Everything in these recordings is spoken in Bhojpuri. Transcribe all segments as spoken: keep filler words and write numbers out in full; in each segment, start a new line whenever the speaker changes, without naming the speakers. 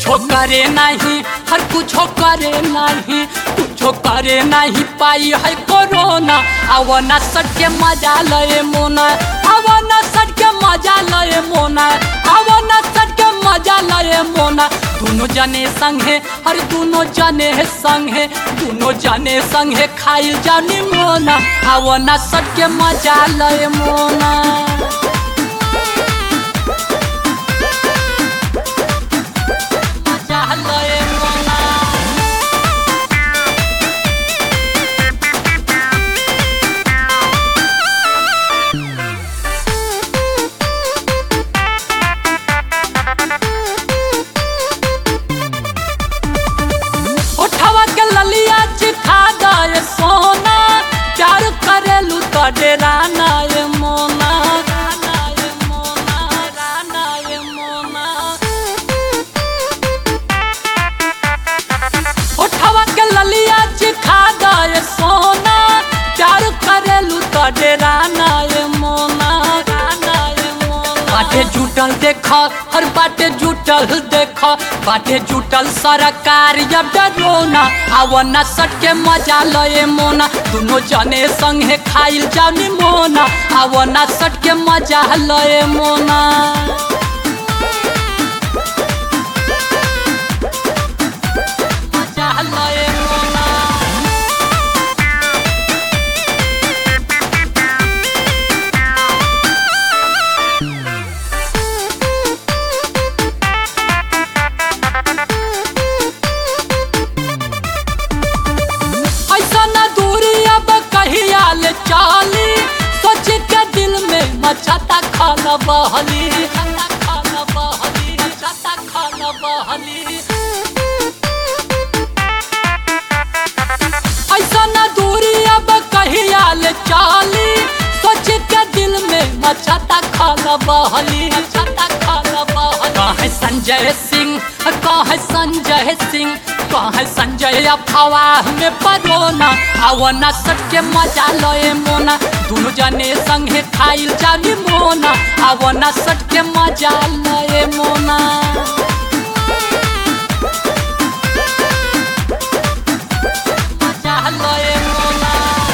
कुछो करे नहीं, हर कुछो करे नहीं, कुछो करे नहीं पाई है कोरोना। आवा ना सट के मजा लए मोना, आवा ना सट के मजा लए मोना, आवा ना सट के मजा लए मोना। दोनों जने संगे, हर दोनों जने संगे, दोनों जने संगे खाइल जानी मोना। आवा ना सट के मजा लए मोना। सोना प्यार करेलू तो डेराना ये मोना, राना ये मोना, राना ये मोना। उठवा के ललिया चिखा गए सोना, प्यार करेलू तो डेराना ये मोना, राना ये मोना। बाटे जुटल देखा, हर बाटे जुटल देखा, बाटे जुटल सरकार अब डरोना। आवा ना सट के मजा लए मोना, दोनों जने संगे खाइल जानी मोना। आवा ना सट के मजा लए मोना। मजा लए मोना। चाली सोच के दिल में मचाता खाना बहली, मचाता खाना बहली, मचाता खाना बहली। ऐसा न दूरी अब कहिया ले चाली, सोच के दिल में मचाता खाना बहली, मचाता खाना बहली। कहाँ संजय सिंह, कहाँ संजय सिंह, कहाँ संजय अफवाह में परोना। आवा ना सट के मजा लए मोना, दोनों जने संगे खाइल जानी मोना। आवा ना सट के मजा लए मोना। मजा लए मोना।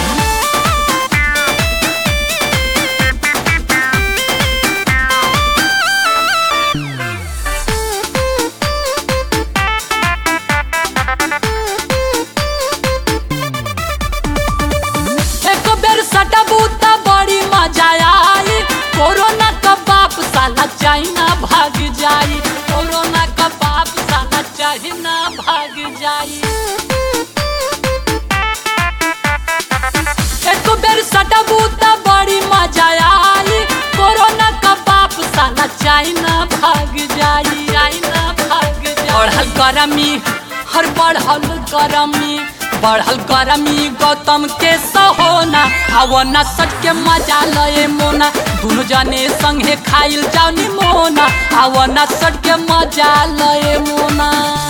सटबूता बड़ी मजा आई, कोरोना का बाप साला चाइना भाग जाई, कोरोना का बाप साला चाइना भाग जाई। एक बेर सटबूता बड़ी मजा आई, कोरोना का बाप साला चाइना भाग जाई, चाइना भाग जाई। बढ़ल गरमी, हर बढ़ल गरमी, बढ़ल गरमी गौतम के सहोना। आवा ना सट के मजा लए मोना, दोनों जने संगे खाइल जानी मोना। आवा ना सट के मजा लए मोना।